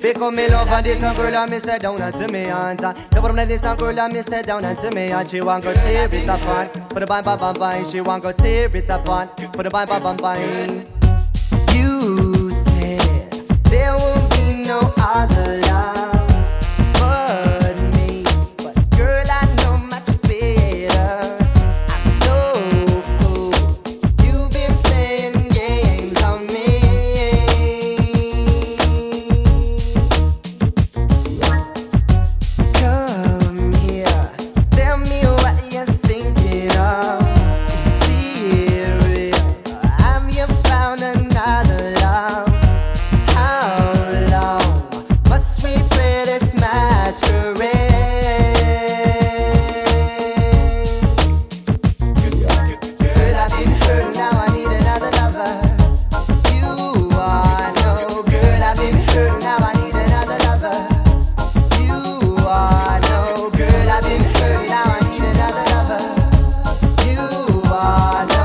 Because me love her, this a girl and me sit down and to me aunt. The bottom of this a girl and me sit down and to me aunt. She want go tear it apart, put a bang bang bang bang. She want go tear it apart, put a bang bang bang bang. You said there won't be no other love but me, but girl I know much better. I'm no fool. You've been playing games on me. Come here, tell me what you're thinking of. Serious? Have you found another love? How long must we play this masquerade? Girl, I've been hurt, now I need another lover. You are no girl, I've been hurt, now I need another lover. You are no girl, I've been hurt, now I need another lover. You are no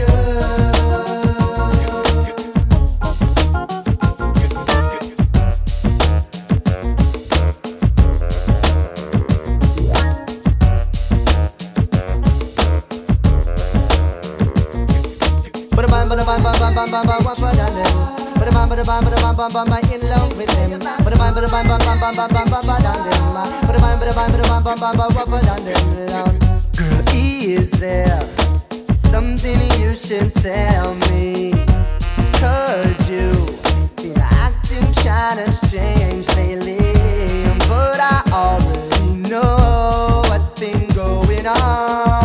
But a bam, but a bam, bam, bam, bam, bam, bam, what for darling? But a bam, but a bam, but a bam, bam, bam, bam, in love with him. But a bam, but a bam, bam, bam, bam, bam, bam, bam, darling. But a bam, but a bam, but a bam, bam, bam, bam, what for darling? Girl, is there something you should tell me? 'Cause you've been acting kinda strange lately. But I already know what's been going on.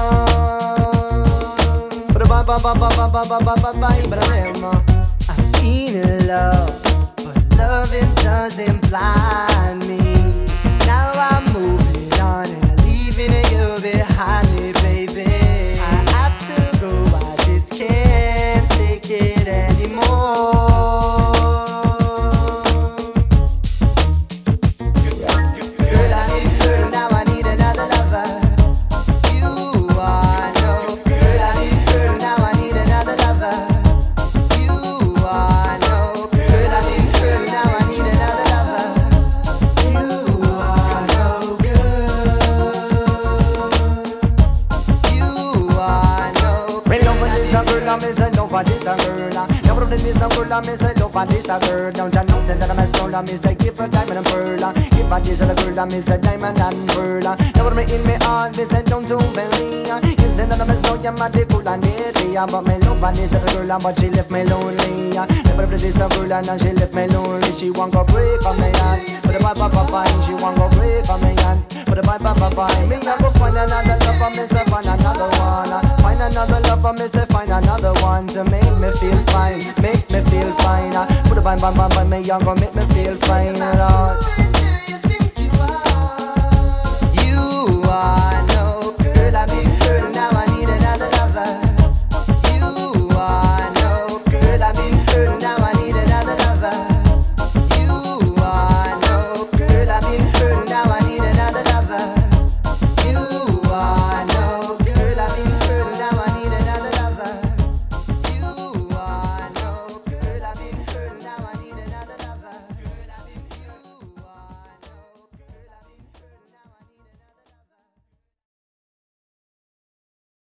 But a bam, bam, bam, bam, bam, bam, bam, bam, bam, bam, but I'm in love, but loving doesn't blind me. Now I'm moving on and leaving you behind me, baby. I have to go, I just can't take it anymore. Girl, I need her, now I need another lover. You are no girl, I need her, now I need another lover. You are no girl, I need her, now I need another lover. You are no girl. You are no. Me love for this a girl, I miss a love for this a girl. Love for this a girl, I miss a love for this a girl. Don't you know that I'm a soul, I miss a give her diamond and pearl. Give her this a girl, I miss a diamond and pearl. Never me in me heart, miss a don't do belly. You said that I'm a slow, you're mad, cool and nitty. But me love for this a girl, but she left me lonely. Never for this a girl, and she left me lonely. She want go break on me hand, but the bye bye bye bye. She want go break on me hand, but the bye bye bye bye. Me I go find another lover, miss a find another one. Find another lover, miss a find another one to make me feel fine, make me feel fine. Put a bang bang bang bang, me young go make me feel fine, Lord.